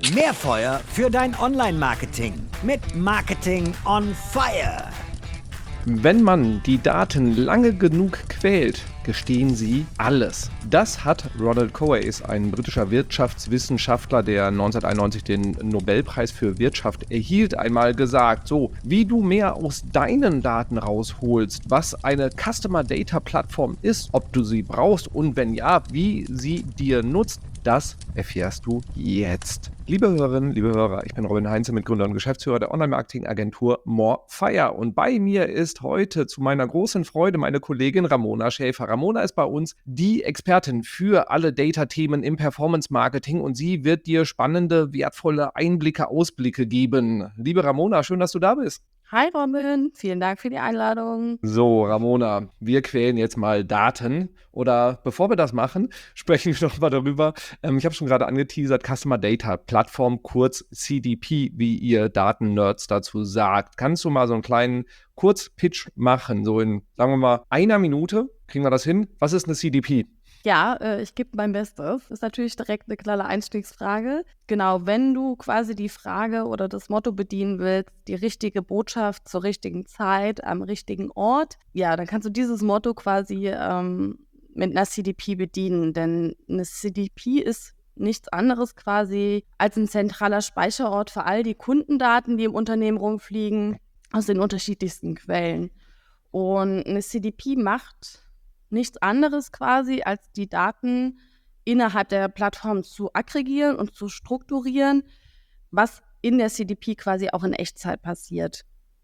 Mehr Feuer für dein Online-Marketing mit Marketing on Fire. Wenn man die Daten lange genug quält, gestehen sie alles. Das hat Ronald Coase, ein britischer Wirtschaftswissenschaftler, der 1991 den Nobelpreis für Wirtschaft erhielt, einmal gesagt. So, wie du mehr aus deinen Daten rausholst, was eine Customer Data Plattform ist, ob du sie brauchst und wenn ja, wie sie dir nutzt, das erfährst du jetzt. Liebe Hörerinnen, liebe Hörer, ich bin Robin Heinze, Mitgründer und Geschäftsführer der Online-Marketing-Agentur Morefire. Und bei mir ist heute zu meiner großen Freude meine Kollegin Ramona Schäfer. Ramona ist bei uns die Expertin für alle Data-Themen im Performance-Marketing und sie wird dir spannende, wertvolle Einblicke, Ausblicke geben. Liebe Ramona, schön, dass du da bist. Hi Robin, vielen Dank für die Einladung. So, Ramona, wir quälen jetzt mal Daten. Oder bevor wir das machen, sprechen wir doch mal darüber. Ich habe schon gerade angeteasert, Customer Data Plattform, kurz CDP, wie ihr Daten-Nerds dazu sagt. Kannst du mal so einen kleinen Kurzpitch machen, so in, sagen wir mal, einer Minute? Kriegen wir das hin? Was ist eine CDP? Ja, ich gebe mein Bestes. Ist natürlich direkt eine kleine Einstiegsfrage. Genau, wenn du quasi die Frage oder das Motto bedienen willst, die richtige Botschaft zur richtigen Zeit, am richtigen Ort, ja, dann kannst du dieses Motto quasi mit einer CDP bedienen. Denn eine CDP ist nichts anderes quasi als ein zentraler Speicherort für all die Kundendaten, die im Unternehmen rumfliegen, aus den unterschiedlichsten Quellen. Und eine CDP macht nichts anderes quasi, als die Daten innerhalb der Plattform zu aggregieren und zu strukturieren, was in der CDP quasi auch in Echtzeit passiert.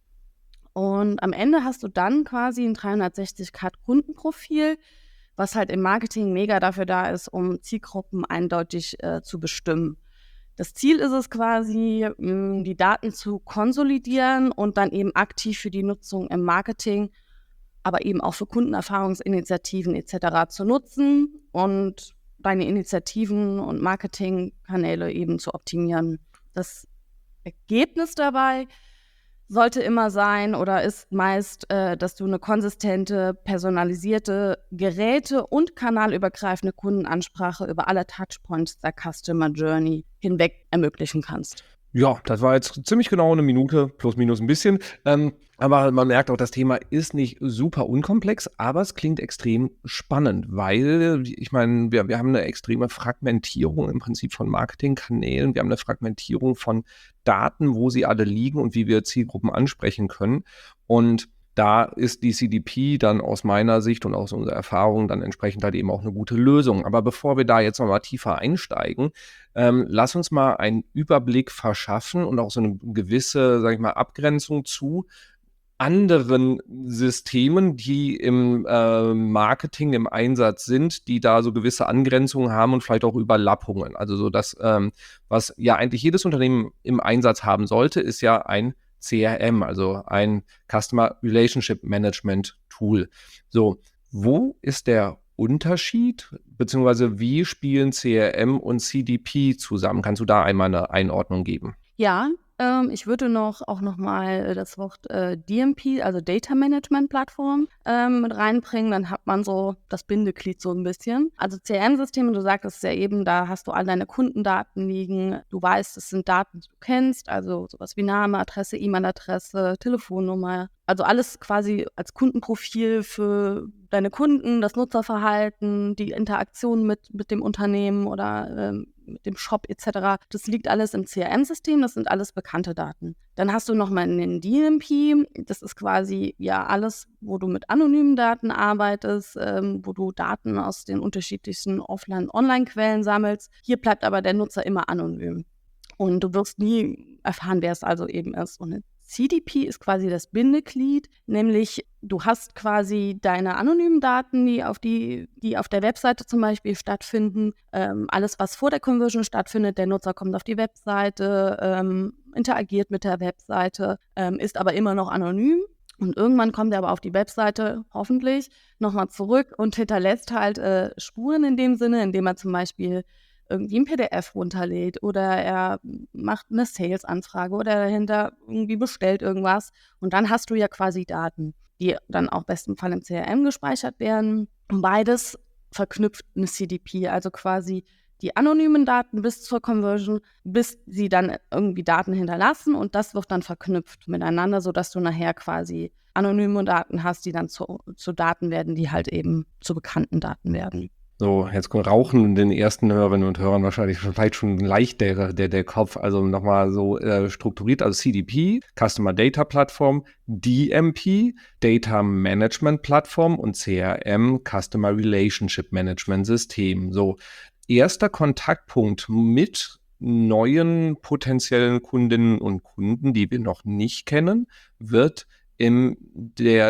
Und am Ende hast du dann quasi ein 360-Grad-Kundenprofil, was halt im Marketing mega dafür da ist, um Zielgruppen eindeutig zu bestimmen. Das Ziel ist es quasi, die Daten zu konsolidieren und dann eben aktiv für die Nutzung im Marketing, aber eben auch für Kundenerfahrungsinitiativen etc. zu nutzen und deine Initiativen und Marketingkanäle eben zu optimieren. Das Ergebnis dabei sollte immer sein oder ist meist, dass du eine konsistente, personalisierte, geräte- und kanalübergreifende Kundenansprache über alle Touchpoints der Customer Journey hinweg ermöglichen kannst. Ja, das war jetzt ziemlich genau eine Minute, plus minus ein bisschen. Aber man merkt auch, das Thema ist nicht super unkomplex, aber es klingt extrem spannend, weil, ich meine, wir haben eine extreme Fragmentierung im Prinzip von Marketingkanälen. Wir haben eine Fragmentierung von Daten, wo sie alle liegen und wie wir Zielgruppen ansprechen können. Und da ist die CDP dann aus meiner Sicht und aus unserer Erfahrung dann entsprechend halt eben auch eine gute Lösung. Aber bevor wir da jetzt nochmal tiefer einsteigen, lass uns mal einen Überblick verschaffen und auch so eine gewisse, sag ich mal, Abgrenzung zu anderen Systemen, die im Marketing im Einsatz sind, die da so gewisse Angrenzungen haben und vielleicht auch Überlappungen. Also so das, was ja eigentlich jedes Unternehmen im Einsatz haben sollte, ist ja ein CRM, also ein Customer Relationship Management Tool. So, wo ist der Unterschied, beziehungsweise wie spielen CRM und CDP zusammen? Kannst du da einmal eine Einordnung geben? Ja, ich würde auch noch mal das Wort DMP, also Data Management Plattform, mit reinbringen. Dann hat man so das Bindeglied so ein bisschen. Also CRM-Systeme, du sagtest ja eben, da hast du all deine Kundendaten liegen. Du weißt, es sind Daten, die du kennst, also sowas wie Name, Adresse, E-Mail-Adresse, Telefonnummer. Also alles quasi als Kundenprofil für deine Kunden, das Nutzerverhalten, die Interaktion mit dem Unternehmen oder mit dem Shop etc. Das liegt alles im CRM-System, das sind alles bekannte Daten. Dann hast du nochmal einen DMP, das ist quasi ja alles, wo du mit anonymen Daten arbeitest, wo du Daten aus den unterschiedlichsten Offline- und Online-Quellen sammelst. Hier bleibt aber der Nutzer immer anonym. Und du wirst nie erfahren, wer es also eben ist. Und CDP ist quasi das Bindeglied, nämlich du hast quasi deine anonymen Daten, die auf der Webseite zum Beispiel stattfinden. Alles, was vor der Conversion stattfindet, der Nutzer kommt auf die Webseite, interagiert mit der Webseite, ist aber immer noch anonym. Und irgendwann kommt er aber auf die Webseite, hoffentlich, nochmal zurück und hinterlässt halt Spuren in dem Sinne, indem er zum Beispiel irgendwie ein PDF runterlädt oder er macht eine Sales-Anfrage oder dahinter irgendwie bestellt irgendwas. Und dann hast du ja quasi Daten, die dann auch im besten Fall im CRM gespeichert werden. Und beides verknüpft eine CDP, also quasi die anonymen Daten bis zur Conversion, bis sie dann irgendwie Daten hinterlassen und das wird dann verknüpft miteinander, sodass du nachher quasi anonyme Daten hast, die dann zu Daten werden, die halt eben zu bekannten Daten werden. So, jetzt rauchen den ersten Hörerinnen und Hörern wahrscheinlich vielleicht schon leicht der Kopf. Also nochmal so strukturiert, also CDP, Customer Data Plattform, DMP, Data Management Plattform und CRM, Customer Relationship Management System. So, erster Kontaktpunkt mit neuen potenziellen Kundinnen und Kunden, die wir noch nicht kennen, wird in der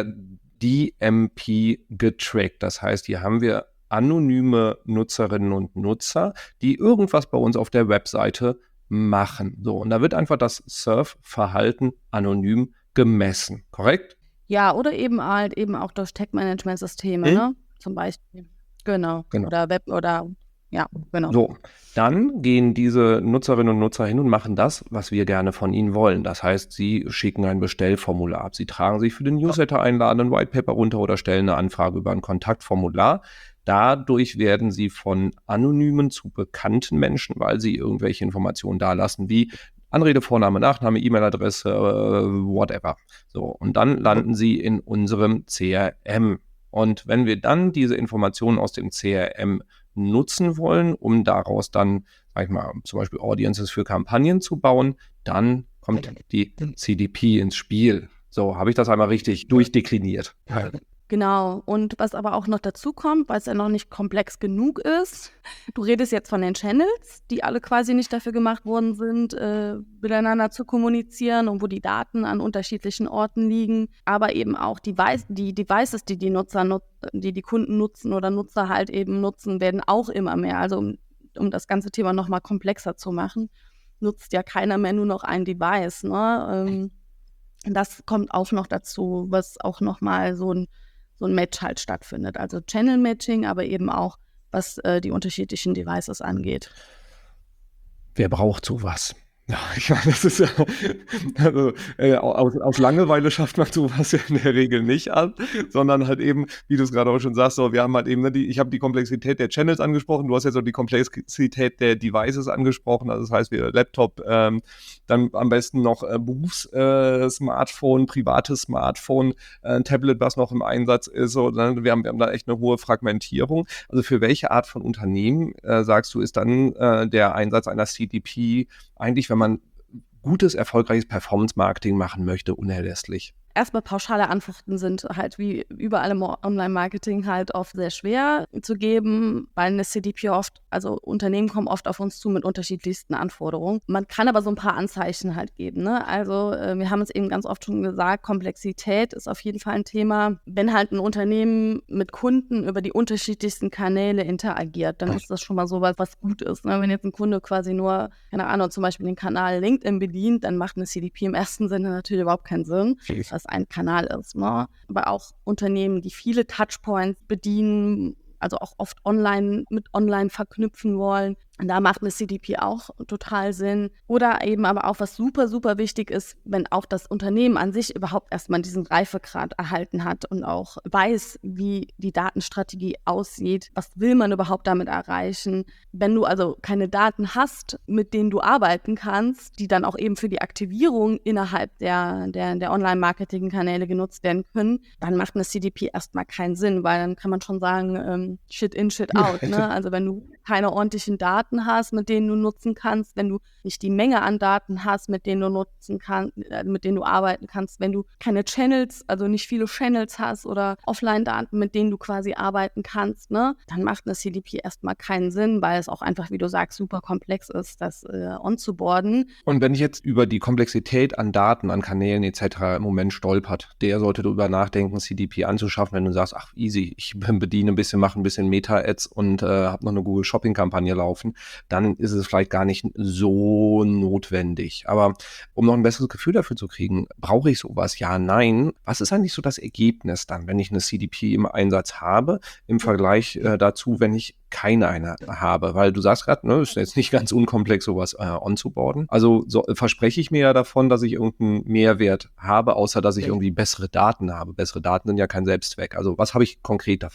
DMP getrackt. Das heißt, hier haben wir anonyme Nutzerinnen und Nutzer, die irgendwas bei uns auf der Webseite machen. So, und da wird einfach das Surfverhalten anonym gemessen, korrekt? Ja, oder eben halt eben auch durch Tag-Management-Systeme, ne? Zum Beispiel. Genau. Oder Web oder ja, genau. So, dann gehen diese Nutzerinnen und Nutzer hin und machen das, was wir gerne von ihnen wollen. Das heißt, sie schicken ein Bestellformular ab. Sie tragen sich für den Newsletter einladen, ein Whitepaper runter oder stellen eine Anfrage über ein Kontaktformular. Dadurch werden sie von anonymen zu bekannten Menschen, weil sie irgendwelche Informationen dalassen, wie Anrede, Vorname, Nachname, E-Mail-Adresse, whatever. So, und dann landen sie in unserem CRM. Und wenn wir dann diese Informationen aus dem CRM nutzen wollen, um daraus dann, sag ich mal, zum Beispiel Audiences für Kampagnen zu bauen, dann kommt die CDP ins Spiel. So, habe ich das einmal richtig durchdekliniert. Genau, und was aber auch noch dazu kommt, weil es ja noch nicht komplex genug ist, du redest jetzt von den Channels, die alle quasi nicht dafür gemacht worden sind, miteinander zu kommunizieren und wo die Daten an unterschiedlichen Orten liegen, aber eben auch die Devices, die die Kunden nutzen oder Nutzer halt eben nutzen, werden auch immer mehr. Also um das ganze Thema nochmal komplexer zu machen, nutzt ja keiner mehr nur noch ein Device, ne? Das kommt auch noch dazu, was auch nochmal so ein Match halt stattfindet. Also Channel-Matching, aber eben auch, was die unterschiedlichen Devices angeht. Wer braucht sowas? Ja, ich meine, das ist ja, also aus Langeweile schafft man sowas ja in der Regel nicht an, sondern halt eben, wie du es gerade auch schon sagst, so, wir haben halt eben, ich habe die Komplexität der Channels angesprochen, du hast jetzt auch die Komplexität der Devices angesprochen, also das heißt, wir Laptop, dann am besten noch Berufs-Smartphone, privates Smartphone, Tablet, was noch im Einsatz ist, so, wir haben da echt eine hohe Fragmentierung. Also für welche Art von Unternehmen, sagst du, ist dann der Einsatz einer CDP eigentlich, wenn man gutes, erfolgreiches Performance-Marketing machen möchte, unerlässlich? Erstmal pauschale Antworten sind halt wie überall im Online-Marketing halt oft sehr schwer zu geben, weil eine CDP also Unternehmen kommen oft auf uns zu mit unterschiedlichsten Anforderungen. Man kann aber so ein paar Anzeichen halt geben, ne? Also wir haben es eben ganz oft schon gesagt, Komplexität ist auf jeden Fall ein Thema. Wenn halt ein Unternehmen mit Kunden über die unterschiedlichsten Kanäle interagiert, dann ist das schon mal sowas, was gut ist, ne? Wenn jetzt ein Kunde quasi nur, keine Ahnung, zum Beispiel den Kanal LinkedIn bedient, dann macht eine CDP im ersten Sinne natürlich überhaupt keinen Sinn. Was ein Kanal ist, ne? Aber auch Unternehmen, die viele Touchpoints bedienen, also auch oft mit online verknüpfen wollen. Und da macht eine CDP auch total Sinn. Oder eben aber auch, was super, super wichtig ist, wenn auch das Unternehmen an sich überhaupt erstmal diesen Reifegrad erhalten hat und auch weiß, wie die Datenstrategie aussieht. Was will man überhaupt damit erreichen? Wenn du also keine Daten hast, mit denen du arbeiten kannst, die dann auch eben für die Aktivierung innerhalb der Online-Marketing-Kanäle genutzt werden können, dann macht eine CDP erstmal keinen Sinn, weil dann kann man schon sagen, Shit in, Shit out, ne? Also wenn du keine ordentlichen Daten hast, mit denen du nutzen kannst, wenn du nicht die Menge an Daten hast, mit denen du nutzen kannst, mit denen du arbeiten kannst, wenn du keine Channels, also nicht viele Channels hast oder Offline-Daten, mit denen du quasi arbeiten kannst, ne, dann macht eine CDP erstmal keinen Sinn, weil es auch einfach, wie du sagst, super komplex ist, das onzuboarden. Und wenn ich jetzt über die Komplexität an Daten, an Kanälen etc. im Moment stolpert, der sollte darüber nachdenken, CDP anzuschaffen, wenn du sagst, ach easy, ich bediene ein bisschen, mache ein bisschen Meta-Ads und habe noch eine Google-Shopping-Kampagne laufen, dann ist es vielleicht gar nicht so notwendig. Aber um noch ein besseres Gefühl dafür zu kriegen, brauche ich sowas? Ja, nein. Was ist eigentlich so das Ergebnis dann, wenn ich eine CDP im Einsatz habe, im Vergleich dazu, wenn ich keine habe? Weil du sagst gerade, ne, ist jetzt nicht ganz unkomplex, sowas onzuboarden. Also verspreche ich mir ja davon, dass ich irgendeinen Mehrwert habe, außer dass ich irgendwie bessere Daten habe. Bessere Daten sind ja kein Selbstzweck. Also was habe ich konkret davon?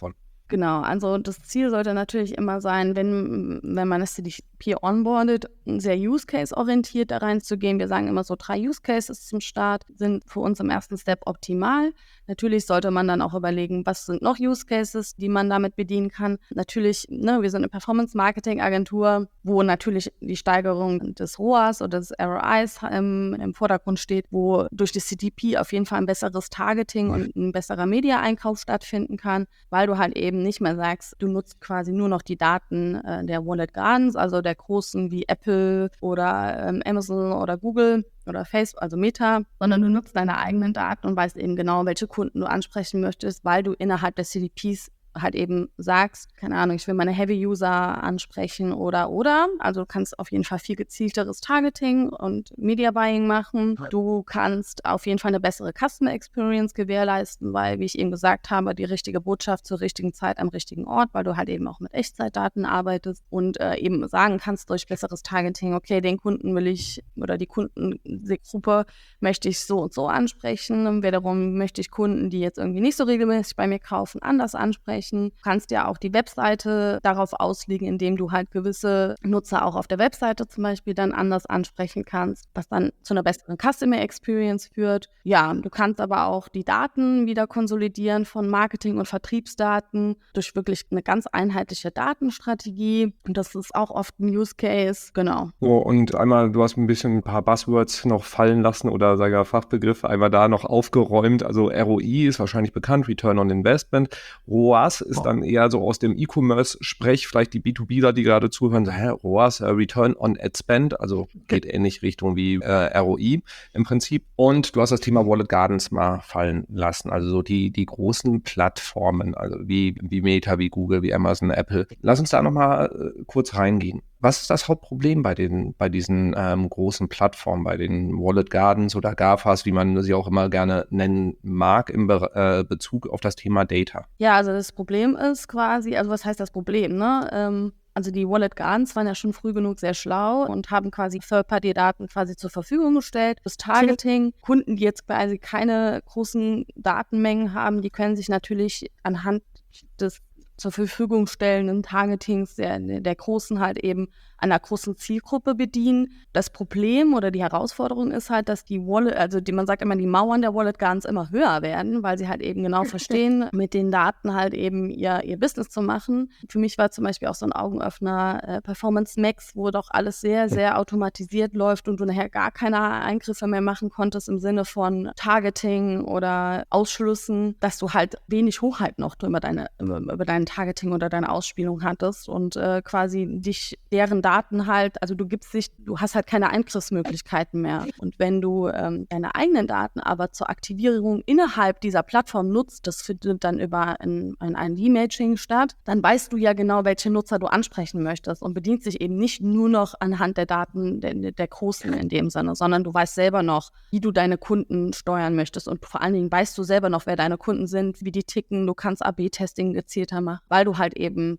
Genau, also das Ziel sollte natürlich immer sein, wenn man das CDP onboardet, sehr Use-Case-orientiert da reinzugehen. Wir sagen immer so 3 Use-Cases zum Start sind für uns im ersten Step optimal. Natürlich sollte man dann auch überlegen, was sind noch Use-Cases, die man damit bedienen kann. Natürlich, wir sind eine Performance-Marketing-Agentur, wo natürlich die Steigerung des ROAS oder des ROIs im Vordergrund steht, wo durch das CDP auf jeden Fall ein besseres Targeting und ein besserer Media-Einkauf stattfinden kann, weil du halt eben nicht mehr sagst, du nutzt quasi nur noch die Daten der Walled Gardens, also der großen wie Apple oder Amazon oder Google oder Facebook, also Meta, sondern du nutzt deine eigenen Daten und weißt eben genau, welche Kunden du ansprechen möchtest, weil du innerhalb des CDPs halt eben sagst, keine Ahnung, ich will meine Heavy-User ansprechen oder. Also du kannst auf jeden Fall viel gezielteres Targeting und Media-Buying machen. Du kannst auf jeden Fall eine bessere Customer Experience gewährleisten, weil, wie ich eben gesagt habe, die richtige Botschaft zur richtigen Zeit am richtigen Ort, weil du halt eben auch mit Echtzeitdaten arbeitest und eben sagen kannst durch besseres Targeting, okay, den Kunden will ich oder die Kundengruppe möchte ich so und so ansprechen. Und wiederum möchte ich Kunden, die jetzt irgendwie nicht so regelmäßig bei mir kaufen, anders ansprechen. Du kannst ja auch die Webseite darauf auslegen, indem du halt gewisse Nutzer auch auf der Webseite zum Beispiel dann anders ansprechen kannst, was dann zu einer besseren Customer Experience führt. Ja, du kannst aber auch die Daten wieder konsolidieren von Marketing- und Vertriebsdaten durch wirklich eine ganz einheitliche Datenstrategie. Und das ist auch oft ein Use Case, genau. So, und einmal, du hast ein paar Buzzwords noch fallen lassen oder Fachbegriffe einmal da noch aufgeräumt. Also ROI ist wahrscheinlich bekannt, Return on Investment. ROAS ist dann eher so aus dem E-Commerce-Sprech, vielleicht die B2Bler, die gerade zuhören, sagen, ROAS, Return on Ad Spend, also geht ähnlich Richtung wie ROI im Prinzip. Und du hast das Thema Walled Gardens mal fallen lassen, also so die großen Plattformen, also wie Meta, wie Google, wie Amazon, Apple. Lass uns da nochmal kurz reingehen. Was ist das Hauptproblem bei diesen großen Plattformen, bei den Walled Gardens oder GAFAs, wie man sie auch immer gerne nennen mag, im Bezug auf das Thema Data? Ja, also das Problem ist quasi, also was heißt das Problem, ne? Also die Walled Gardens waren ja schon früh genug sehr schlau und haben quasi Third-Party-Daten quasi zur Verfügung gestellt. Das Targeting, Kunden, die jetzt quasi keine großen Datenmengen haben, die können sich natürlich anhand des zur Verfügung stellenden Targetings der Großen halt eben einer großen Zielgruppe bedienen. Das Problem oder die Herausforderung ist halt, dass man sagt immer, die Mauern der Walled Gardens immer höher werden, weil sie halt eben genau verstehen, mit den Daten halt eben ihr Business zu machen. Für mich war zum Beispiel auch so ein Augenöffner Performance Max, wo doch alles sehr, sehr automatisiert läuft und du nachher gar keine Eingriffe mehr machen konntest im Sinne von Targeting oder Ausschlüssen, dass du halt wenig Hoheit noch über dein Targeting oder deine Ausspielung hattest und quasi dich deren Daten halt, also du hast halt keine Eingriffsmöglichkeiten mehr. Und wenn du deine eigenen Daten aber zur Aktivierung innerhalb dieser Plattform nutzt, das findet dann über ein ID-Matching statt, dann weißt du ja genau, welche Nutzer du ansprechen möchtest und bedienst dich eben nicht nur noch anhand der Daten der Großen in dem Sinne, sondern du weißt selber noch, wie du deine Kunden steuern möchtest und vor allen Dingen weißt du selber noch, wer deine Kunden sind, wie die ticken, du kannst AB-Testing gezielter machen, weil du halt eben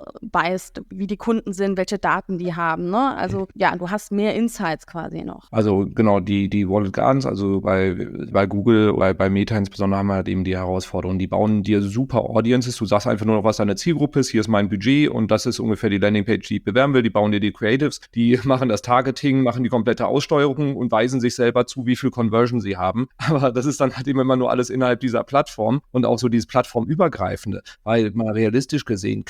weißt, wie die Kunden sind, welche Daten die haben, ne? Also ja, du hast mehr Insights quasi noch. Also genau, die Walled Gardens, also bei Google oder bei Meta insbesondere haben wir halt eben die Herausforderung, die bauen dir super Audiences, du sagst einfach nur noch, was deine Zielgruppe ist, hier ist mein Budget und das ist ungefähr die Landingpage, die ich bewerben will, die bauen dir die Creatives, die machen das Targeting, machen die komplette Aussteuerung und weisen sich selber zu, wie viel Conversion sie haben, aber das ist dann halt immer nur alles innerhalb dieser Plattform und auch so dieses Plattformübergreifende, weil mal realistisch gesehen,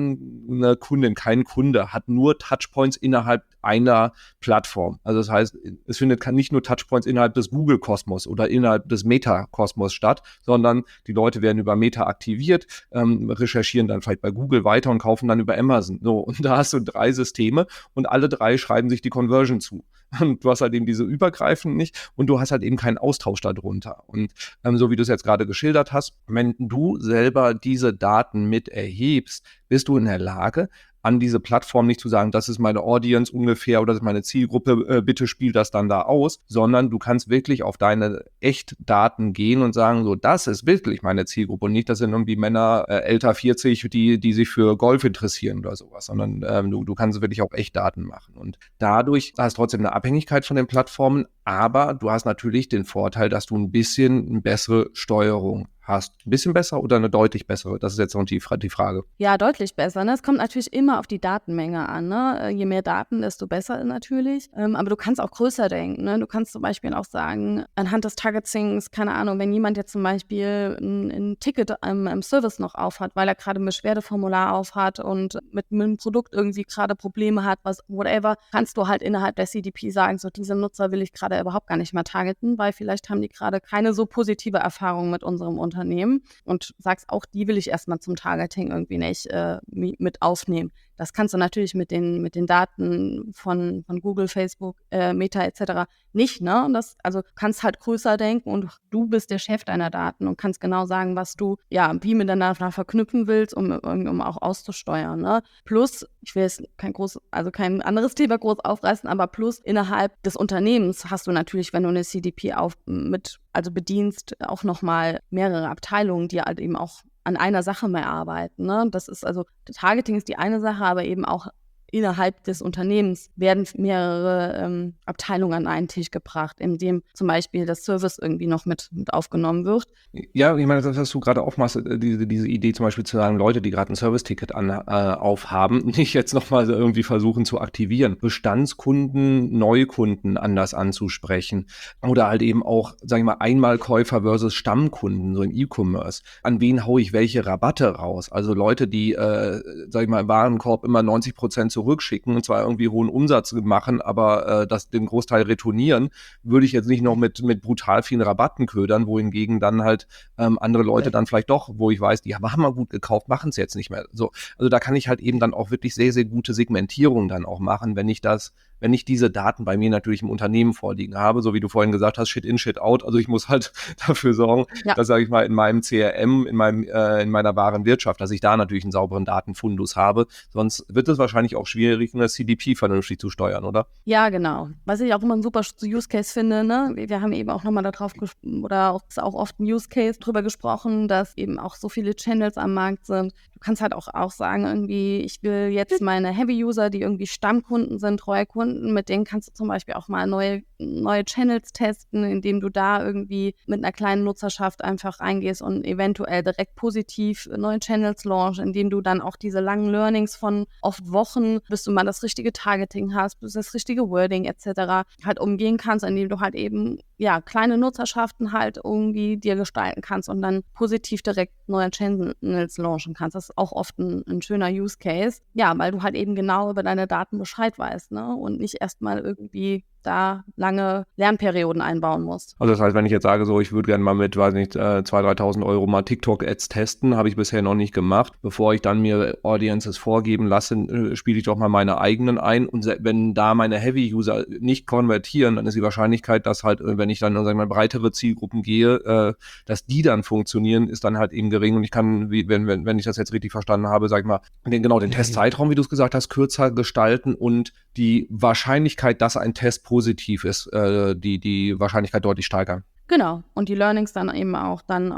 keine Kundin, kein Kunde hat nur Touchpoints innerhalb einer Plattform. Also das heißt, es findet nicht nur Touchpoints innerhalb des Google-Kosmos oder innerhalb des Meta-Kosmos statt, sondern die Leute werden über Meta aktiviert, recherchieren dann vielleicht bei Google weiter und kaufen dann über Amazon. So, und da hast du 3 Systeme und alle 3 schreiben sich die Conversion zu. Und du hast halt eben diese übergreifend nicht und du hast halt eben keinen Austausch darunter. Und so wie du es jetzt gerade geschildert hast, wenn du selber diese Daten mit erhebst, bist du in der Lage, an diese Plattform nicht zu sagen, das ist meine Audience ungefähr oder das ist meine Zielgruppe, bitte spiel das dann da aus, sondern du kannst wirklich auf deine Echtdaten gehen und sagen, so, das ist wirklich meine Zielgruppe und nicht, das sind irgendwie Männer älter 40, die sich für Golf interessieren oder sowas, sondern du kannst wirklich auch Echtdaten machen und dadurch hast du trotzdem eine Abhängigkeit von den Plattformen, aber du hast natürlich den Vorteil, dass du ein bisschen eine bessere Steuerung hast. Ein bisschen besser oder eine deutlich bessere? Das ist jetzt noch die Frage. Ja, deutlich besser. Ne? Es kommt natürlich immer auf die Datenmenge an. Ne? Je mehr Daten, desto besser natürlich. Aber du kannst auch größer denken. Ne? Du kannst zum Beispiel auch sagen, anhand des Targetings, keine Ahnung, wenn jemand jetzt zum Beispiel ein Ticket im Service noch aufhat, weil er gerade ein Beschwerdeformular aufhat und mit einem Produkt irgendwie gerade Probleme hat, whatever, kannst du halt innerhalb der CDP sagen, so diese Nutzer will ich gerade überhaupt gar nicht mehr targeten, weil vielleicht haben die gerade keine so positive Erfahrung mit unserem Unternehmen und sagst auch, die will ich erstmal zum Targeting irgendwie nicht mit aufnehmen. Das kannst du natürlich mit den Daten von Google, Facebook, Meta etc. nicht, ne? Also kannst halt größer denken und du bist der Chef deiner Daten und kannst genau sagen, was du wie miteinander verknüpfen willst, um auch auszusteuern, ne? Plus, ich will jetzt kein anderes Thema groß aufreißen, aber plus innerhalb des Unternehmens hast du natürlich, wenn du eine CDP bedienst, auch nochmal mehrere Abteilungen, die halt eben auch an einer Sache mehr arbeiten. Ne? Das Targeting ist die eine Sache, aber eben auch innerhalb des Unternehmens werden mehrere Abteilungen an einen Tisch gebracht, in dem zum Beispiel das Service irgendwie noch mit aufgenommen wird. Ja, ich meine, das, was du gerade aufmachst, diese Idee zum Beispiel zu sagen, Leute, die gerade ein Service-Ticket aufhaben, nicht jetzt nochmal irgendwie versuchen zu aktivieren, Bestandskunden, Neukunden anders anzusprechen oder halt eben auch, sag ich mal, Einmalkäufer versus Stammkunden, so im E-Commerce. An wen haue ich welche Rabatte raus? Also Leute, die, sag ich mal, im Warenkorb immer 90% zurückschicken und zwar irgendwie hohen Umsatz machen, aber den Großteil retournieren, würde ich jetzt nicht noch mit brutal vielen Rabatten ködern, wohingegen dann halt andere Leute dann vielleicht doch, wo ich weiß, die haben mal gut gekauft, machen es jetzt nicht mehr. So, also da kann ich halt eben dann auch wirklich sehr, sehr gute Segmentierung dann auch machen, wenn ich diese Daten bei mir natürlich im Unternehmen vorliegen habe, so wie du vorhin gesagt hast, Shit in, Shit out. Also ich muss halt dafür sorgen, dass, sage ich mal, in meinem CRM, in meiner wahren Wirtschaft, dass ich da natürlich einen sauberen Datenfundus habe. Sonst wird es wahrscheinlich auch schwierig, eine CDP vernünftig zu steuern, oder? Ja, genau. Was ich auch immer ein super Use Case finde, ne? Wir haben eben auch nochmal ist auch oft ein Use Case drüber gesprochen, dass eben auch so viele Channels am Markt sind. Du kannst halt auch sagen, irgendwie, ich will jetzt meine Heavy-User, die irgendwie Stammkunden sind, treue Kunden, mit denen kannst du zum Beispiel auch mal neue Channels testen, indem du da irgendwie mit einer kleinen Nutzerschaft einfach reingehst und eventuell direkt positiv neue Channels launch, indem du dann auch diese langen Learnings von oft Wochen, bis du mal das richtige Targeting hast, bis das richtige Wording etc. halt umgehen kannst, indem du halt eben kleine Nutzerschaften halt irgendwie dir gestalten kannst und dann positiv direkt neue Channels launchen kannst. Das ist auch oft ein schöner Use Case. Ja, weil du halt eben genau über deine Daten Bescheid weißt, ne? Und nicht erstmal irgendwie da lange Lernperioden einbauen musst. Also das heißt, wenn ich jetzt sage, so ich würde gerne mal mit, weiß nicht, 2.000, 3.000 Euro mal TikTok-Ads testen, habe ich bisher noch nicht gemacht. Bevor ich dann mir Audiences vorgeben lasse, spiele ich doch mal meine eigenen ein. Und wenn da meine Heavy-User nicht konvertieren, dann ist die Wahrscheinlichkeit, dass halt, wenn ich dann, sagen wir mal, breitere Zielgruppen gehe, dass die dann funktionieren, ist dann halt eben gering. Und ich kann, wenn ich das jetzt richtig verstanden habe, sag ich mal, den Testzeitraum, wie du es gesagt hast, kürzer gestalten und die Wahrscheinlichkeit, dass ein Test positiv ist, die Wahrscheinlichkeit deutlich steigern. Genau. Und die Learnings dann eben auch dann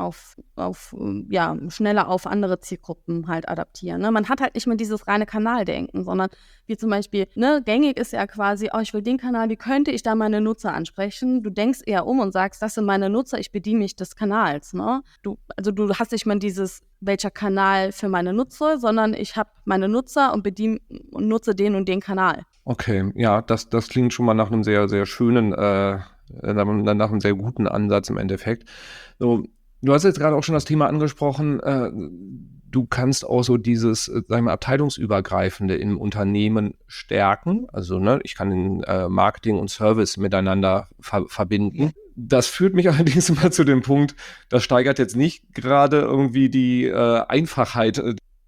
schneller auf andere Zielgruppen halt adaptieren. Ne? Man hat halt nicht mehr dieses reine Kanaldenken, sondern wie zum Beispiel, ne, gängig ist ja quasi, ich will den Kanal, wie könnte ich da meine Nutzer ansprechen? Du denkst eher um und sagst, das sind meine Nutzer, ich bediene mich des Kanals. Ne? Du hast nicht mehr dieses, welcher Kanal für meine Nutzer, sondern ich habe meine Nutzer und nutze den und den Kanal. Okay, ja, das klingt schon mal nach einem sehr, sehr schönen, nach einem sehr guten Ansatz im Endeffekt. So, du hast jetzt gerade auch schon das Thema angesprochen, du kannst auch so dieses, sagen wir mal, abteilungsübergreifende im Unternehmen stärken. Also, ne, ich kann den Marketing und Service miteinander verbinden. Das führt mich allerdings immer zu dem Punkt, das steigert jetzt nicht gerade irgendwie die Einfachheit.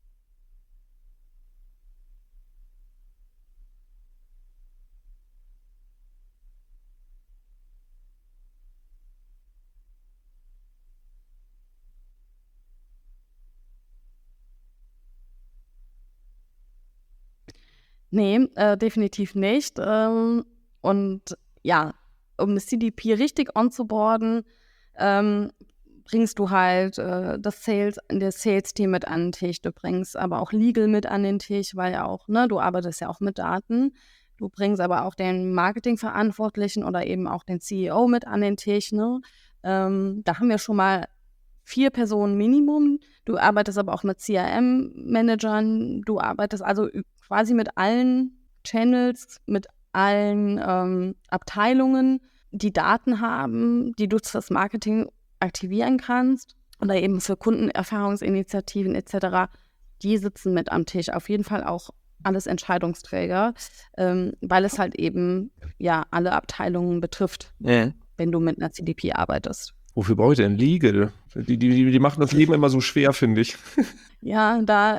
Nee, definitiv nicht. Und ja, um eine CDP richtig onzuboarden, bringst du halt das Sales-Team mit an den Tisch. Du bringst aber auch Legal mit an den Tisch, weil ja auch, ne, du arbeitest ja auch mit Daten. Du bringst aber auch den Marketingverantwortlichen oder eben auch den CEO mit an den Tisch. Ne? Da haben wir schon mal 4 Personen Minimum. Du arbeitest aber auch mit CRM-Managern, du arbeitest also quasi mit allen Channels, mit allen Abteilungen, die Daten haben, die du fürs Marketing aktivieren kannst oder eben für Kundenerfahrungsinitiativen etc., die sitzen mit am Tisch. Auf jeden Fall auch alles Entscheidungsträger, weil es halt eben ja alle Abteilungen betrifft, wenn du mit einer CDP arbeitest. Wofür brauche ich denn Legal? Die machen das Leben immer so schwer, finde ich. Ja,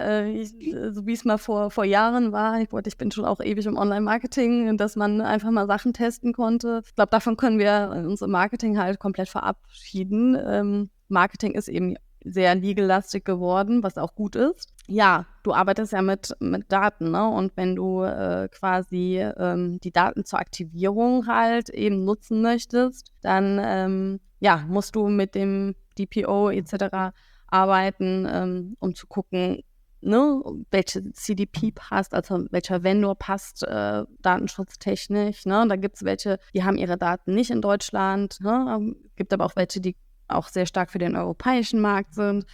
so wie es mal vor Jahren war, ich bin schon auch ewig im Online-Marketing, dass man einfach mal Sachen testen konnte. Ich glaube, davon können wir unser Marketing halt komplett verabschieden. Marketing ist eben sehr legal-lastig geworden, was auch gut ist. Ja, du arbeitest ja mit Daten, ne? Und wenn du quasi die Daten zur Aktivierung halt eben nutzen möchtest, dann musst du mit dem DPO etc. arbeiten, um zu gucken, ne, welche CDP passt, also welcher Vendor passt datenschutztechnisch. Ne? Da gibt es welche, die haben ihre Daten nicht in Deutschland. Ne? Gibt aber auch welche, die auch sehr stark für den europäischen Markt sind.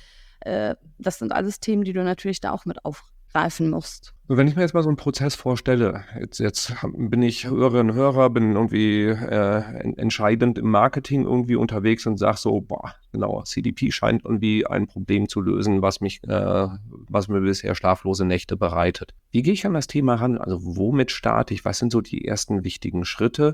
Das sind alles Themen, die du natürlich da auch mit aufgreifen musst. Wenn ich mir jetzt mal so einen Prozess vorstelle, jetzt bin ich Hörerin, Hörer, bin irgendwie entscheidend im Marketing irgendwie unterwegs und sage so, genau, CDP scheint irgendwie ein Problem zu lösen, was mir bisher schlaflose Nächte bereitet. Wie gehe ich an das Thema ran? Also womit starte ich? Was sind so die ersten wichtigen Schritte?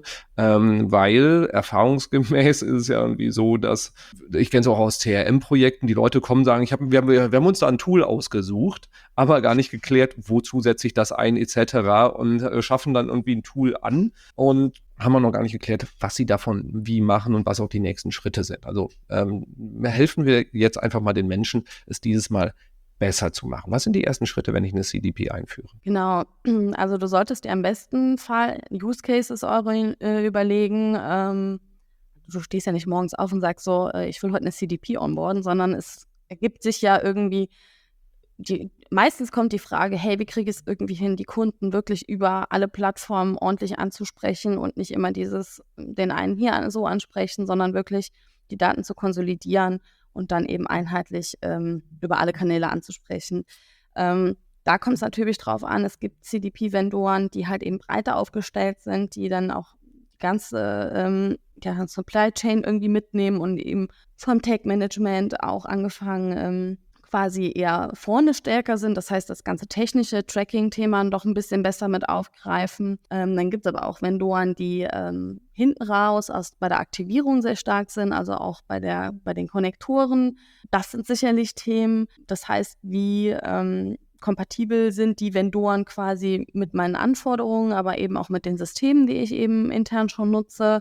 Weil erfahrungsgemäß ist es ja irgendwie so, dass, ich kenne es auch aus CRM-Projekten, die Leute kommen und sagen, wir haben uns da ein Tool ausgesucht, aber gar nicht geklärt, wozu setze ich das ein etc. und schaffen dann irgendwie ein Tool an und haben wir noch gar nicht geklärt, was sie davon wie machen und was auch die nächsten Schritte sind. Also helfen wir jetzt einfach mal den Menschen, es dieses Mal besser zu machen. Was sind die ersten Schritte, wenn ich eine CDP einführe? Genau, also du solltest dir am besten Fall Use Cases überlegen. Du stehst ja nicht morgens auf und sagst so, ich will heute eine CDP onboarden, sondern es ergibt sich ja irgendwie, meistens kommt die Frage, hey, wie kriege ich es irgendwie hin, die Kunden wirklich über alle Plattformen ordentlich anzusprechen und nicht immer den einen hier so ansprechen, sondern wirklich die Daten zu konsolidieren und dann eben einheitlich über alle Kanäle anzusprechen. Da kommt es natürlich drauf an, es gibt CDP-Vendoren, die halt eben breiter aufgestellt sind, die dann auch die ganze Supply Chain irgendwie mitnehmen und eben vom Tech-Management auch angefangen quasi eher vorne stärker sind. Das heißt, das ganze technische Tracking-Thema noch ein bisschen besser mit aufgreifen. Dann gibt es aber auch Vendoren, die hinten raus bei der Aktivierung sehr stark sind, also auch bei den Konnektoren. Das sind sicherlich Themen. Das heißt, wie kompatibel sind die Vendoren quasi mit meinen Anforderungen, aber eben auch mit den Systemen, die ich eben intern schon nutze.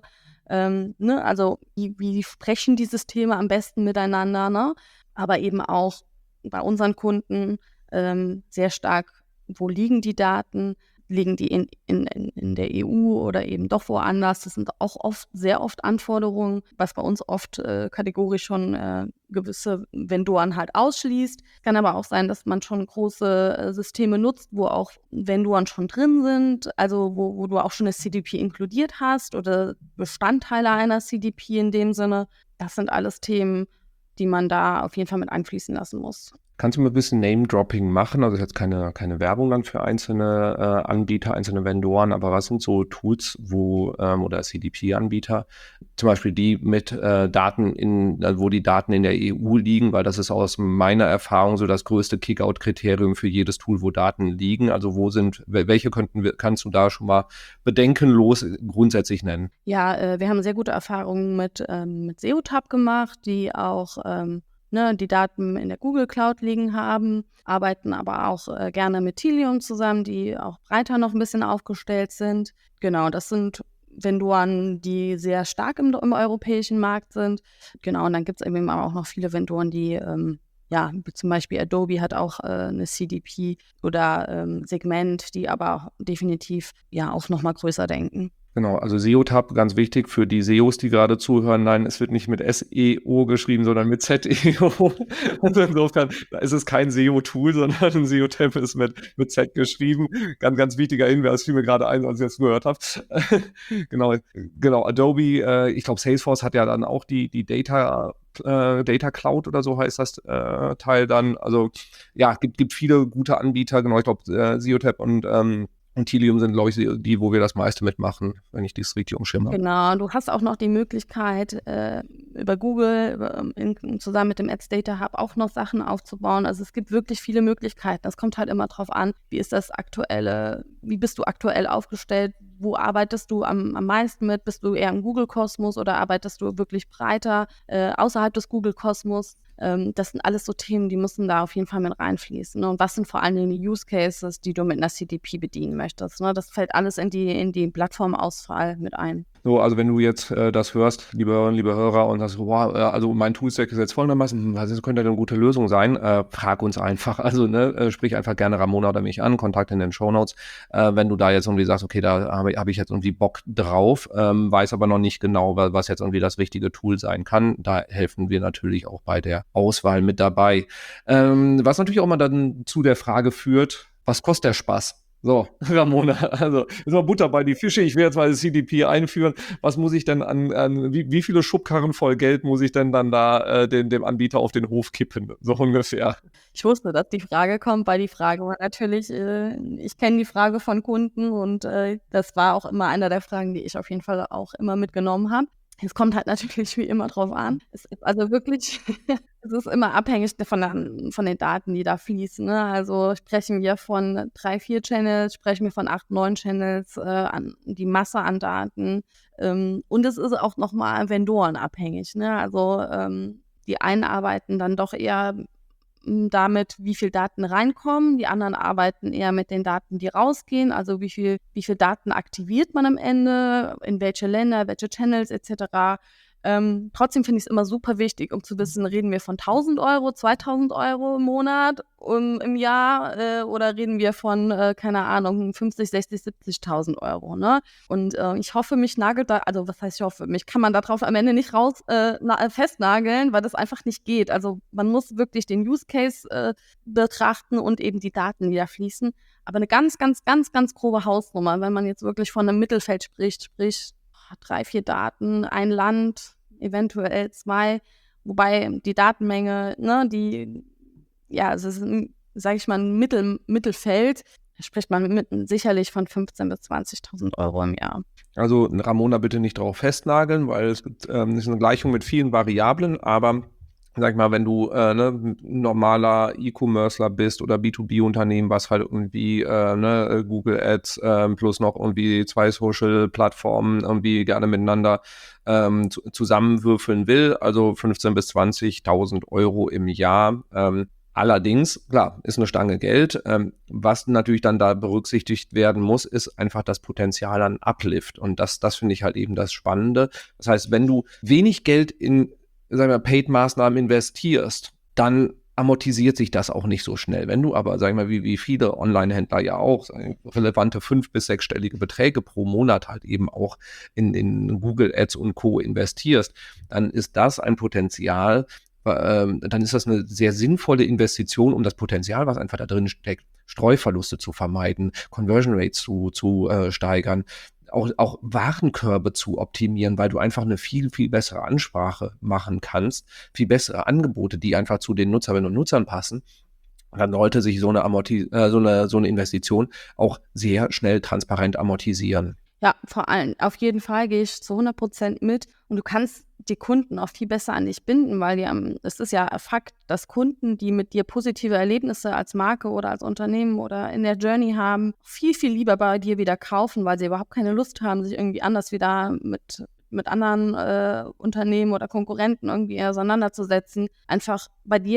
Also wie sprechen die Systeme am besten miteinander, ne? Aber eben auch bei unseren Kunden sehr stark, wo liegen die Daten? Liegen die in der EU oder eben doch woanders? Das sind auch sehr oft Anforderungen, was bei uns oft kategorisch schon gewisse Vendoren halt ausschließt. Kann aber auch sein, dass man schon große Systeme nutzt, wo auch Vendoren schon drin sind, also wo du auch schon eine CDP inkludiert hast oder Bestandteile einer CDP in dem Sinne. Das sind alles Themen, die man da auf jeden Fall mit einfließen lassen muss. Kannst du mal ein bisschen Name-Dropping machen? Also jetzt keine Werbung dann für einzelne Anbieter, einzelne Vendoren, aber was sind so Tools, oder CDP-Anbieter, zum Beispiel die mit Daten wo die Daten in der EU liegen, weil das ist aus meiner Erfahrung so das größte Kick-Out-Kriterium für jedes Tool, wo Daten liegen. Also welche kannst du da schon mal bedenkenlos grundsätzlich nennen? Ja, wir haben sehr gute Erfahrungen mit Seotab gemacht, die auch die Daten in der Google Cloud liegen haben, arbeiten aber auch gerne mit Tilium zusammen, die auch breiter noch ein bisschen aufgestellt sind. Genau, das sind Vendoren, die sehr stark im europäischen Markt sind. Genau, und dann gibt es eben auch noch viele Vendoren, die, wie zum Beispiel Adobe hat auch eine CDP oder Segment, die aber definitiv ja auch noch mal größer denken. Genau, also SEO-Tab, ganz wichtig für die SEOs, die gerade zuhören. Nein, es wird nicht mit SEO geschrieben, sondern mit ZEO. Also insofern ist es kein SEO-Tool, sondern ein SEO-Tab ist mit Z geschrieben. Ganz, ganz wichtiger Hinweis, fiel mir gerade ein, als ich das gehört habe. Genau, Adobe, ich glaube Salesforce hat ja dann auch die Data Cloud oder so heißt das Teil dann. Also ja, gibt viele gute Anbieter. Genau, ich glaube SEO-Tab und Tilium sind, glaube ich, die, wo wir das meiste mitmachen, wenn ich dies richtig umschirme. Genau, du hast auch noch die Möglichkeit, über Google zusammen mit dem Ads Data Hub auch noch Sachen aufzubauen. Also es gibt wirklich viele Möglichkeiten. Das kommt halt immer drauf an, wie bist du aktuell aufgestellt, wo arbeitest du am meisten mit? Bist du eher im Google-Kosmos oder arbeitest du wirklich breiter außerhalb des Google-Kosmos? Das sind alles so Themen, die müssen da auf jeden Fall mit reinfließen. Ne? Und was sind vor allen Dingen die Use Cases, die du mit einer CDP bedienen möchtest? Ne? Das fällt alles in die Plattformauswahl mit ein. So, also wenn du jetzt das hörst, liebe Hörerinnen, liebe Hörer, und sagst, wow, also mein Toolstack ist jetzt folgendermaßen, was könnte denn eine gute Lösung sein? Frag uns einfach. Also sprich einfach gerne Ramona oder mich an, Kontakt in den Shownotes. Wenn du da jetzt irgendwie sagst, okay, da hab ich jetzt irgendwie Bock drauf, weiß aber noch nicht genau, was jetzt irgendwie das richtige Tool sein kann. Da helfen wir natürlich auch bei der Auswahl mit dabei. Was natürlich auch mal dann zu der Frage führt, was kostet der Spaß? So, Ramona, also ist mal Butter bei die Fische. Ich will jetzt mal das CDP einführen. Was muss ich denn wie viele Schubkarren voll Geld muss ich denn dann da dem Anbieter auf den Hof kippen? So ungefähr. Ich wusste, dass die Frage kommt, weil die Frage war natürlich, ich kenne die Frage von Kunden und das war auch immer einer der Fragen, die ich auf jeden Fall auch immer mitgenommen habe. Es kommt halt natürlich wie immer drauf an. Es ist also wirklich, es ist immer abhängig von den Daten, die da fließen. Ne? Also sprechen wir von 3, 4 Channels, sprechen wir von 8, 9 Channels, die Masse an Daten. Und es ist auch nochmal vendorenabhängig. Ne? Also die einen arbeiten dann doch eher damit, wie viel Daten reinkommen. Die anderen arbeiten eher mit den Daten, die rausgehen. Also wie viel Daten aktiviert man am Ende, in welche Länder, welche Channels etc. Trotzdem finde ich es immer super wichtig, um zu wissen, reden wir von 1.000 Euro, 2.000 Euro im Monat, im Jahr oder reden wir von, keine Ahnung, 50, 60, 70.000 Euro. Ne? Und ich hoffe, mich nagelt da, also was heißt ich hoffe, mich kann man darauf am Ende nicht festnageln, weil das einfach nicht geht. Also man muss wirklich den Use Case betrachten und eben die Daten, die da fließen. Aber eine ganz, ganz, ganz, ganz grobe Hausnummer, wenn man jetzt wirklich von einem Mittelfeld spricht, sprich 3, 4 Daten, ein Land, eventuell 2, wobei die Datenmenge, ne, es ist, sage ich mal, ein Mittelfeld, da spricht man sicherlich von 15.000 bis 20.000 Euro im Jahr. Also Ramona bitte nicht darauf festnageln, weil es gibt, ist eine Gleichung mit vielen Variablen, aber sag ich mal, wenn du normaler E-Commercer bist oder B2B-Unternehmen, was halt irgendwie Google Ads plus noch irgendwie 2 Social-Plattformen irgendwie gerne miteinander zusammenwürfeln will, also 15.000 bis 20.000 Euro im Jahr. Allerdings, klar, ist eine Stange Geld. Was natürlich dann da berücksichtigt werden muss, ist einfach das Potenzial an Uplift. Und das finde ich halt eben das Spannende. Das heißt, wenn du wenig Geld in, sagen wir, Paid-Maßnahmen investierst, dann amortisiert sich das auch nicht so schnell. Wenn du aber, sagen wir mal, wie viele Online-Händler ja auch, relevante 5- bis 6-stellige Beträge pro Monat halt eben auch in Google Ads und Co. investierst, dann ist das ein Potenzial, dann ist das eine sehr sinnvolle Investition, um das Potenzial, was einfach da drin steckt, Streuverluste zu vermeiden, Conversion Rates zu steigern, auch Warenkörbe zu optimieren, weil du einfach eine viel, viel bessere Ansprache machen kannst, viel bessere Angebote, die einfach zu den Nutzerinnen und Nutzern passen. Dann sollte sich so eine Investition auch sehr schnell transparent amortisieren. Ja, vor allem, auf jeden Fall gehe ich zu 100% mit und du kannst die Kunden auch viel besser an dich binden, weil es ist ja Fakt, dass Kunden, die mit dir positive Erlebnisse als Marke oder als Unternehmen oder in der Journey haben, viel, viel lieber bei dir wieder kaufen, weil sie überhaupt keine Lust haben, sich irgendwie anders wieder mit anderen Unternehmen oder Konkurrenten irgendwie auseinanderzusetzen, einfach bei dir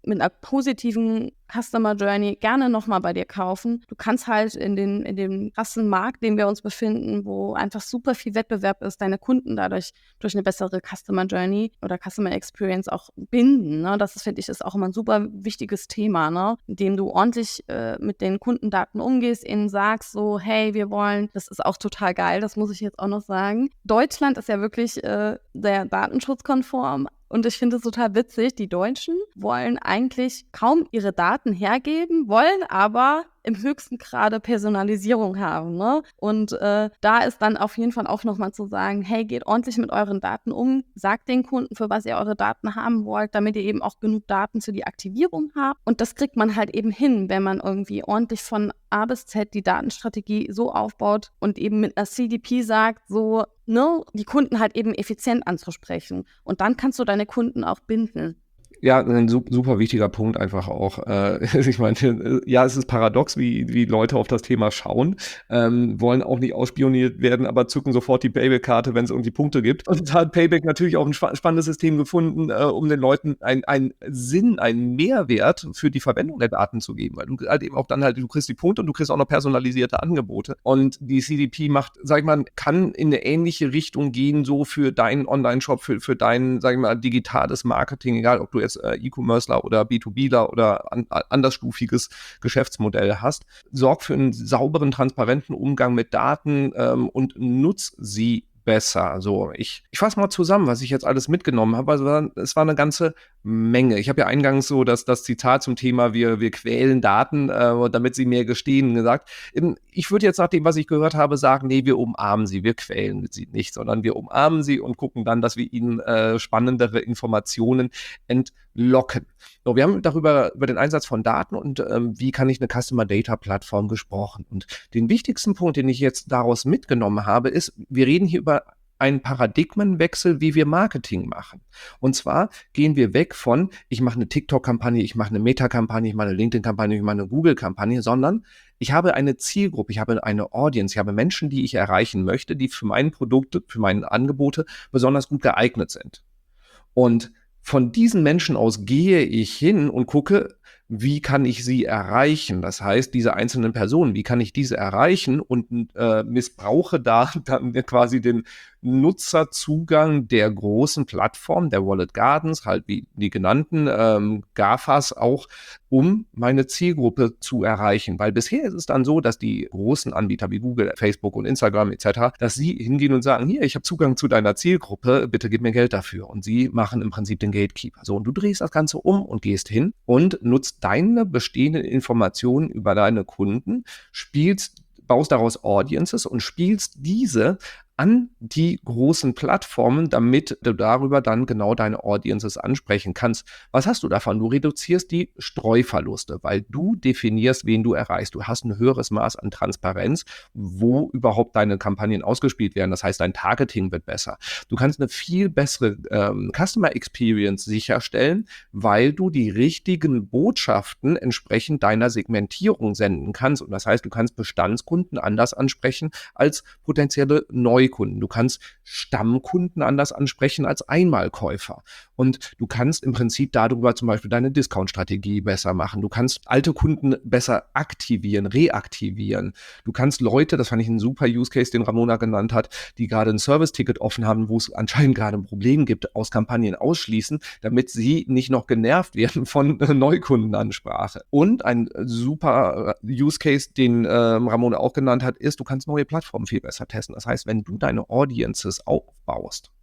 mit einer positiven Customer Journey gerne nochmal bei dir kaufen. Du kannst halt in dem krassen Markt, in dem wir uns befinden, wo einfach super viel Wettbewerb ist, deine Kunden dadurch durch eine bessere Customer Journey oder Customer Experience auch binden. Ne? Das finde ich, ist auch immer ein super wichtiges Thema, ne? Indem du ordentlich mit den Kundendaten umgehst, ihnen sagst so, hey, wir wollen, das ist auch total geil, das muss ich jetzt auch noch sagen. Deutschland ist ja wirklich sehr datenschutzkonform. Und ich finde es total witzig, die Deutschen wollen eigentlich kaum ihre Daten hergeben, wollen aber im höchsten Grade Personalisierung haben. Ne? Und da ist dann auf jeden Fall auch nochmal zu sagen, hey, geht ordentlich mit euren Daten um, sagt den Kunden, für was ihr eure Daten haben wollt, damit ihr eben auch genug Daten für die Aktivierung habt. Und das kriegt man halt eben hin, wenn man irgendwie ordentlich von A bis Z die Datenstrategie so aufbaut und eben mit einer CDP sagt, so, ne, die Kunden halt eben effizient anzusprechen. Und dann kannst du deine Kunden auch binden. Ja, ein super wichtiger Punkt einfach auch. Ich meine, ja, es ist paradox, wie Leute auf das Thema schauen, wollen auch nicht ausspioniert werden, aber zücken sofort die Payback-Karte, wenn es irgendwie Punkte gibt. Und da hat Payback natürlich auch ein spannendes System gefunden, um den Leuten einen Sinn, einen Mehrwert für die Verwendung der Daten zu geben. Weil du halt eben auch dann halt, du kriegst die Punkte und du kriegst auch noch personalisierte Angebote. Und die CDP macht, sag ich mal, kann in eine ähnliche Richtung gehen, so für deinen Online-Shop, für dein, sag ich mal, digitales Marketing, egal ob du jetzt E-Commercer oder B2Bler oder andersstufiges Geschäftsmodell hast. Sorg für einen sauberen, transparenten Umgang mit Daten und nutz sie besser. Also ich fasse mal zusammen, was ich jetzt alles mitgenommen habe. Also es war eine ganze Menge. Ich habe ja eingangs so das Zitat zum Thema wir quälen Daten, damit sie mehr gestehen, gesagt. Ich würde jetzt nach dem, was ich gehört habe, sagen, nee, wir umarmen sie, wir quälen sie nicht, sondern wir umarmen sie und gucken dann, dass wir ihnen spannendere Informationen entlocken. So, wir haben über den Einsatz von Daten und wie kann ich eine Customer Data Plattform gesprochen. Und den wichtigsten Punkt, den ich jetzt daraus mitgenommen habe, ist, wir reden hier über einen Paradigmenwechsel, wie wir Marketing machen. Und zwar gehen wir weg von, ich mache eine TikTok-Kampagne, ich mache eine Meta-Kampagne, ich mache eine LinkedIn-Kampagne, ich mache eine Google-Kampagne, sondern ich habe eine Zielgruppe, ich habe eine Audience, ich habe Menschen, die ich erreichen möchte, die für meine Produkte, für meine Angebote besonders gut geeignet sind. Und von diesen Menschen aus gehe ich hin und gucke, wie kann ich sie erreichen? Das heißt, diese einzelnen Personen, wie kann ich diese erreichen und missbrauche da dann quasi den Nutzerzugang der großen Plattform, der Walled Gardens, halt wie die genannten GAFAs auch, um meine Zielgruppe zu erreichen. Weil bisher ist es dann so, dass die großen Anbieter wie Google, Facebook und Instagram etc., dass sie hingehen und sagen, hier, ich habe Zugang zu deiner Zielgruppe, bitte gib mir Geld dafür. Und sie machen im Prinzip den Gatekeeper. So, und du drehst das Ganze um und gehst hin und nutzt deine bestehenden Informationen über deine Kunden, baust daraus Audiences und spielst diese an die großen Plattformen, damit du darüber dann genau deine Audiences ansprechen kannst. Was hast du davon? Du reduzierst die Streuverluste, weil du definierst, wen du erreichst. Du hast ein höheres Maß an Transparenz, wo überhaupt deine Kampagnen ausgespielt werden. Das heißt, dein Targeting wird besser. Du kannst eine viel bessere Customer Experience sicherstellen, weil du die richtigen Botschaften entsprechend deiner Segmentierung senden kannst. Und das heißt, du kannst Bestandskunden anders ansprechen als potenzielle Neukunden. Du kannst Stammkunden anders ansprechen als Einmalkäufer. Und du kannst im Prinzip darüber zum Beispiel deine Discount-Strategie besser machen. Du kannst alte Kunden besser aktivieren, reaktivieren. Du kannst Leute, das fand ich ein super Use-Case, den Ramona genannt hat, die gerade ein Service-Ticket offen haben, wo es anscheinend gerade ein Problem gibt, aus Kampagnen ausschließen, damit sie nicht noch genervt werden von Neukundenansprache. Und ein super Use-Case, den Ramona auch genannt hat, ist, du kannst neue Plattformen viel besser testen. Das heißt, wenn du deine Audiences aufbaust,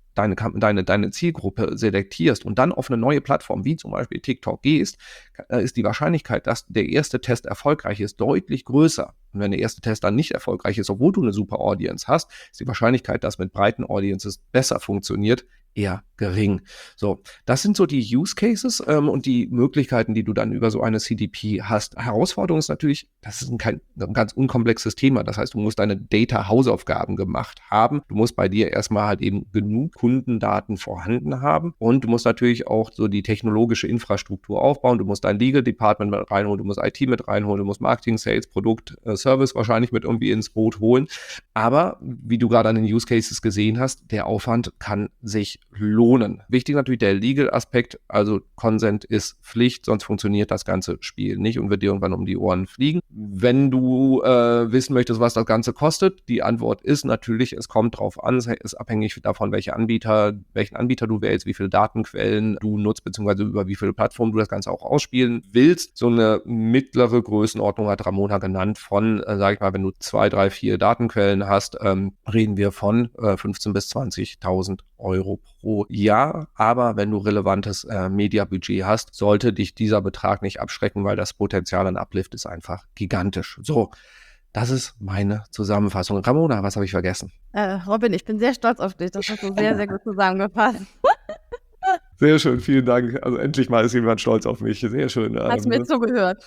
deine Zielgruppe selektierst und dann auf eine neue Plattform wie zum Beispiel TikTok gehst, ist die Wahrscheinlichkeit, dass der erste Test erfolgreich ist, deutlich größer. Und wenn der erste Test dann nicht erfolgreich ist, obwohl du eine super Audience hast, ist die Wahrscheinlichkeit, dass mit breiten Audiences besser funktioniert, eher gering. So, das sind so die Use Cases und die Möglichkeiten, die du dann über so eine CDP hast. Herausforderung ist natürlich, das ist ein ganz unkomplexes Thema. Das heißt, du musst deine Data-Hausaufgaben gemacht haben. Du musst bei dir erstmal halt eben genug Kundendaten vorhanden haben und du musst natürlich auch so die technologische Infrastruktur aufbauen. Du musst dein Legal Department mit reinholen, du musst IT mit reinholen, du musst Marketing, Sales, Produkt, Service wahrscheinlich mit irgendwie ins Boot holen. Aber wie du gerade an den Use Cases gesehen hast, der Aufwand kann sich lohnen. Wichtig natürlich der Legal-Aspekt, also Consent ist Pflicht, sonst funktioniert das ganze Spiel nicht und wird dir irgendwann um die Ohren fliegen. Wenn du wissen möchtest, was das Ganze kostet, die Antwort ist natürlich, es kommt drauf an, es ist abhängig davon, welchen Anbieter du wählst, wie viele Datenquellen du nutzt, beziehungsweise über wie viele Plattformen du das Ganze auch ausspielen willst. So eine mittlere Größenordnung hat Ramona genannt von, sag ich mal, wenn du 2, 3, 4 Datenquellen hast, reden wir von 15.000 bis 20.000 Euro pro Jahr. Aber wenn du relevantes Mediabudget hast, sollte dich dieser Betrag nicht abschrecken, weil das Potenzial an Uplift ist einfach gigantisch. So, das ist meine Zusammenfassung. Ramona, was habe ich vergessen? Robin, ich bin sehr stolz auf dich. Das hast du sehr, sehr gut zusammengefasst. Sehr schön, vielen Dank. Also endlich mal ist jemand stolz auf mich. Sehr schön. Hast du mir zugehört?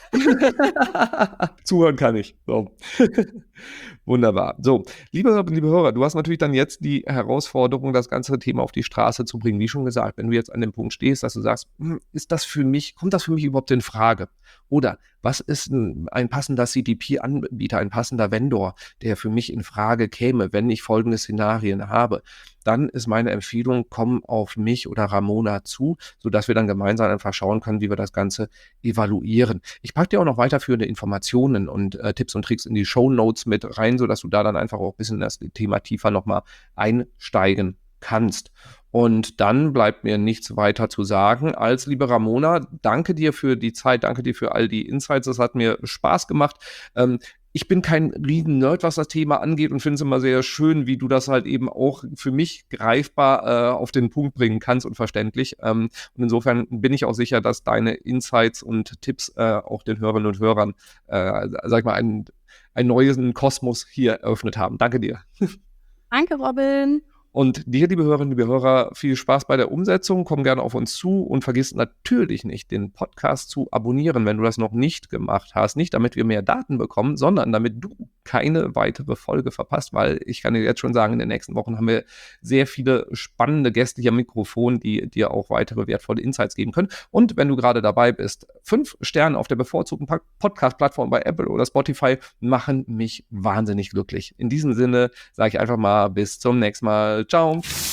Zuhören kann ich. So. Wunderbar. So, liebe Hörer, du hast natürlich dann jetzt die Herausforderung, das ganze Thema auf die Straße zu bringen. Wie schon gesagt, wenn du jetzt an dem Punkt stehst, dass du sagst, kommt das für mich überhaupt in Frage? Oder was ist ein passender CDP-Anbieter, ein passender Vendor, der für mich in Frage käme, wenn ich folgende Szenarien habe? Dann ist meine Empfehlung, komm auf mich oder Ramona zu, sodass wir dann gemeinsam einfach schauen können, wie wir das Ganze evaluieren. Ich packe dir auch noch weiterführende Informationen und Tipps und Tricks in die Shownotes mit rein, sodass du da dann einfach auch ein bisschen in das Thema tiefer nochmal einsteigen kannst. Und dann bleibt mir nichts weiter zu sagen als, liebe Ramona, danke dir für die Zeit, danke dir für all die Insights, es hat mir Spaß gemacht. Ich bin kein Riesen-Nerd, was das Thema angeht und finde es immer sehr schön, wie du das halt eben auch für mich greifbar auf den Punkt bringen kannst und verständlich. Und insofern bin ich auch sicher, dass deine Insights und Tipps auch den Hörerinnen und Hörern, sag ich mal, einen neuen Kosmos hier eröffnet haben. Danke dir. Danke, Robin. Und dir, liebe Hörerinnen, liebe Hörer, viel Spaß bei der Umsetzung. Komm gerne auf uns zu und vergiss natürlich nicht, den Podcast zu abonnieren, wenn du das noch nicht gemacht hast. Nicht, damit wir mehr Daten bekommen, sondern damit du keine weitere Folge verpasst, weil ich kann dir jetzt schon sagen, in den nächsten Wochen haben wir sehr viele spannende Gäste hier am Mikrofon, die dir auch weitere wertvolle Insights geben können. Und wenn du gerade dabei bist, 5 Sterne auf der bevorzugten Podcast-Plattform bei Apple oder Spotify machen mich wahnsinnig glücklich. In diesem Sinne sage ich einfach mal bis zum nächsten Mal. Ciao.